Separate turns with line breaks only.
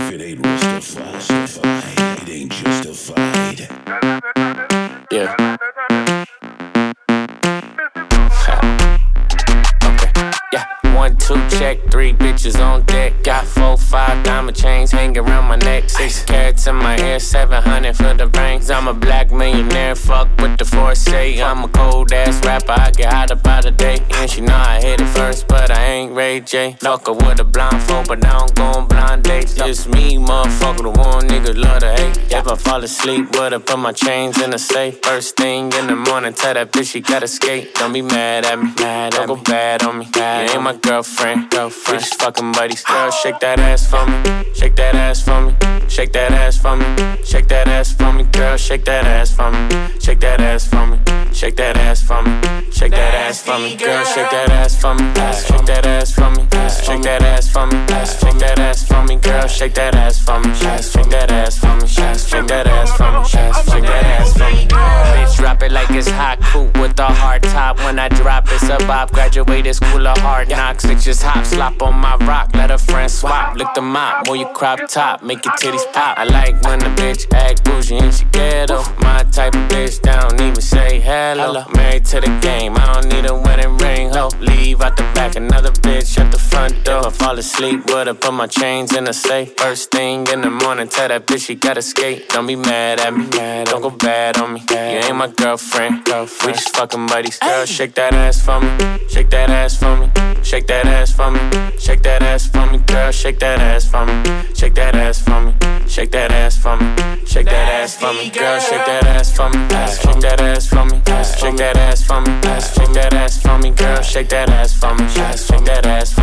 it ain't justified, it ain't justified.
Yeah. Okay. Yeah. 1, 2, check, 3 bitches on deck. Got 4, 5 diamond chains hanging around my neck. 6 carats in my hair, 700 for the rings. I'm a black millionaire, fuck with the foresight. I'm a cold ass rapper, I get hot about a day. And she know I hit it first, but I ain't Ray J. Fuck her with a blindfold, but I don't go on blind dates. Just me, motherfucker, the one nigga love to hate. If I fall asleep with her, put my chains in the safe. First thing in the morning, tell that bitch she gotta skate. Don't be mad at me, don't go bad on me. You ain't my girlfriend, we just fucking buddies. Girl, shake that ass for me, shake that ass for me, shake that ass for me, shake that ass for me. Girl, shake that ass for me, shake that ass for me, shake that ass for me, shake that ass for me. Girl, shake that ass for me, shake that ass for me, shake that ass for me, shake that ass for me. Girl, shake that ass for me, shake that ass for me, shake that ass for me, shake that ass for me. Bitch, drop it like it's hot, coupe with a hard top. When I drop, it's a bop. Graduated school of hard knocks. It just hop, slop on my rock. Let a friend swap, lick the mop, move your crop top, make your titties pop. I like when the bitch act bougie and she ghetto. My type of bitch, they don't even say hello. Married to the game, I don't need a wedding ring, ho. Leave out the back, another bitch at the front door. If I fall asleep with her, put my chains in the safe. First thing in the morning, tell that bitch she gotta skate. Don't be mad at me, don't go bad on me. You ain't my girlfriend, we just fucking buddies. Girl, shake that ass for me, shake that ass for me, shake that ass for me, shake that ass for me. Girl, shake that ass for me, shake that ass for me, shake that ass for me, shake that ass for me. Girl, shake that ass for me, shake that ass for me, shake that ass for me, shake that ass for me. Girl, shake that ass for me, shake that ass for me.